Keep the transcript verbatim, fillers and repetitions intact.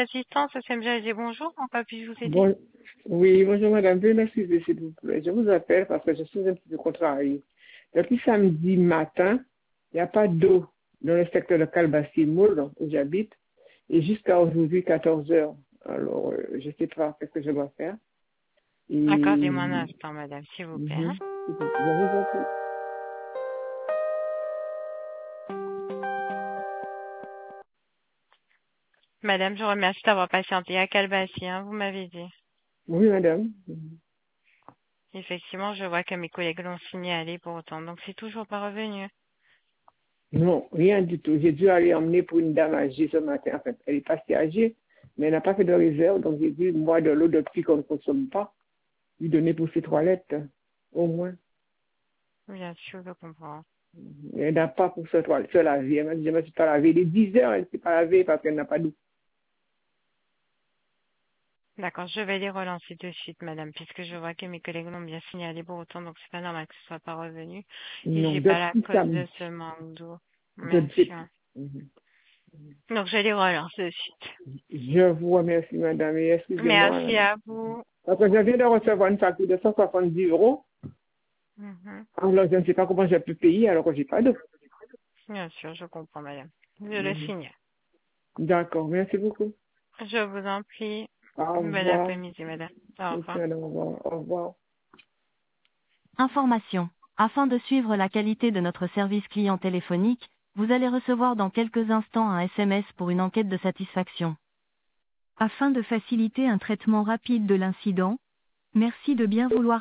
assistance, S M G, bonjour, en quoi puis-je vous aider? Bon, oui, bonjour madame, veuillez m'excuser s'il vous plaît. Je vous appelle parce que je suis un petit peu contrariée. Depuis samedi matin, il n'y a pas d'eau dans le secteur de Calbassi-Moule, où j'habite, et jusqu'à aujourd'hui, quatorze heures. Alors, euh, je ne sais pas ce que je dois faire. Et... Accordez-moi un instant, madame, s'il vous plaît. Hein? Mhm. Je vous en prie. Madame, je vous remercie d'avoir patienté à Calbassi, hein, vous m'avez dit. Oui, madame. Mhm. Effectivement, je vois que mes collègues l'ont signalé pour autant, donc c'est toujours pas revenu. Non, rien du tout. J'ai dû aller emmener pour une dame âgée ce matin. En fait, elle est pas si âgée, mais elle n'a pas fait de réserve, donc j'ai dit, moi, de l'eau de pluie qu'on ne consomme pas, lui donner pour ses toilettes, au moins. Bien sûr, je comprends. Elle n'a pas pour se, toile- se laver. Elle m'a dit, je ne me suis pas lavée. Il est dix heures, elle ne s'est pas lavée parce qu'elle n'a pas d'eau. D'accord, je vais les relancer de suite, madame, puisque je vois que mes collègues l'ont bien signalé pour autant, donc c'est pas normal que ce soit pas revenu. Et Non, j'ai pas la depuis cause de samedi. ce manque d'eau. Je ne Bien sais sûr. plus. Mhm. Donc je les relance de suite. Je vous remercie, madame, et excusez-moi. Merci à vous. Parce que je viens de recevoir une facture de cent soixante-dix euros. Mhm. Alors, je ne sais pas comment j'ai pu payer alors que j'ai pas d'eau. Bien sûr, je comprends, madame. Je le Mhm. signale. D'accord, merci beaucoup. Je vous en prie. Au Bon revoir. après-midi, madame. Au Merci, revoir. madame, au revoir. Au revoir. Information. Afin de suivre la qualité de notre service client téléphonique, vous allez recevoir dans quelques instants un S M S pour une enquête de satisfaction. Afin de faciliter un traitement rapide de l'incident, merci de bien vouloir